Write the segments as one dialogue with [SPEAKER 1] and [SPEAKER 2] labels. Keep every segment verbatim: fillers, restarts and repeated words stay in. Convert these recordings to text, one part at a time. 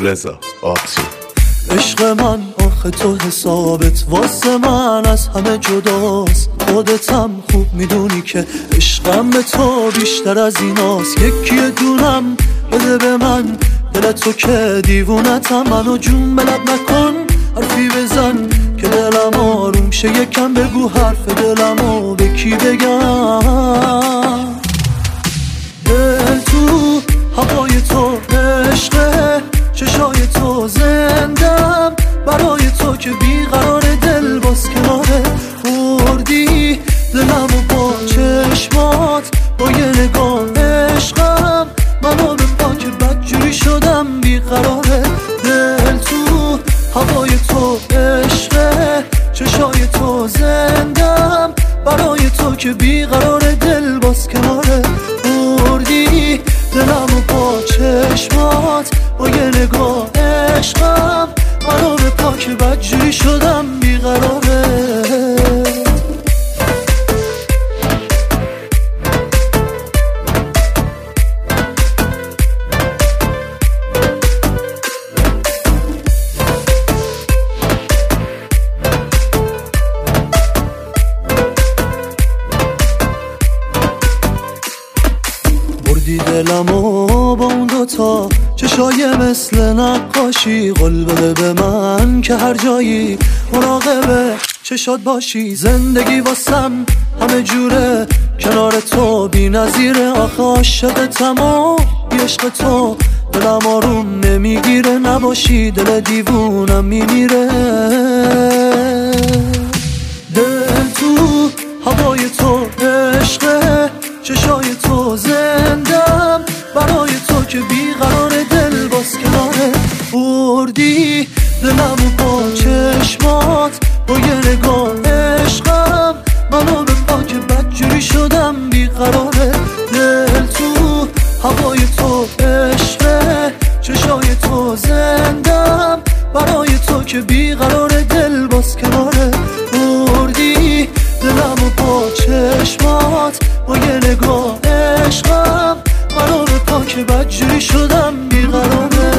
[SPEAKER 1] رضا آبجی.
[SPEAKER 2] عشق من آخه تو حسابت واسه من از همه جداست. خودتم خوب میدونی که عشقم به تو بیشتر از ایناست. یکی دونم بده به من دل تو که دیوونتم. منو جون بلد نکن حرفی بزن که دلم آروم شه. یکم بگو حرف دلمو به کی بگم. دل تو هوای تو عشقه، چشای تو زندم برای تو که بیقرار دل باز کناره. خوردی دلمو با چشمات با یه نگاه عشقم. منو به پاک بدجوری شدم بیقراره. دل تو هوای تو عشقه، چشای تو زندم برای تو که بیقرار دل باز کناره. خوردی دلمو با چشمات با یه نگاه عشقم. منو به پاک بدجوری شدم بیقراره. بردی دلمو با اون دوتا چشای مثل نقاشی. قول بده به من که هر جایی مراقبه چشات باشی. زندگی واسم همه جوره کنار تو بی نظیره. آخه عاشقتم و بی عشق تو دلم آروم نمیگیره. نباشی دل دیوونم میمیره. دل تو هوای تو عشقه، چشای تو زندم برای تو که بیقرار دل باز کناره. خوردی دلمو با چشمات با یه نگاه عشقم. منو به پاک بدجوری شدم بیقراره. دل تو هوای تو عشقه، چشای تو زندم برای تو که بیقرار دل باز کناره. خوردی دلمو با چشمات با یه نگاه عشقم. منو به پاک بدجوری شدم بیقراره.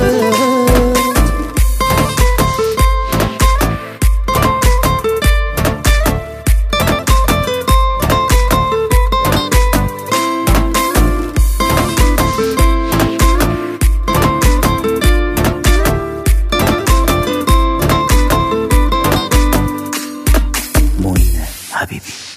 [SPEAKER 3] معین حبیبی.